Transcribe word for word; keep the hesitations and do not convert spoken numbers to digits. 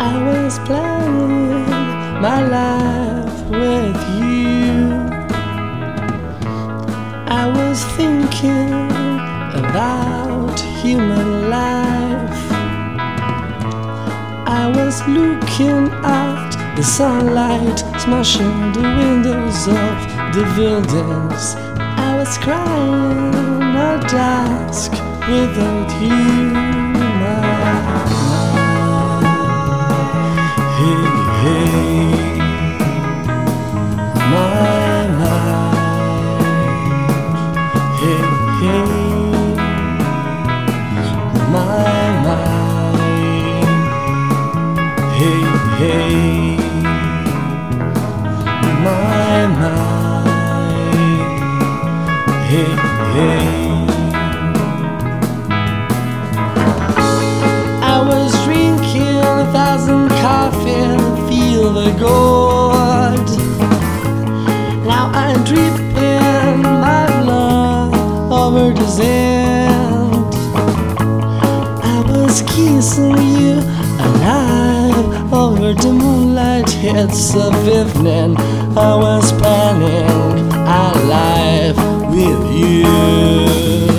I was planning my life with you. I was thinking about human life. I was looking at the sunlight smashing the windows of the buildings. I was crying at dusk without you, my Hey, hey, my mind. Hey, hey, my mind. Hey, hey, my mind. Hey, hey. I was drinking a thousand coffee and feel the gold. Now I'm dripping my blood over the sand. I was kissing you alive over the moonlight hits of evening. I was planning a life with you.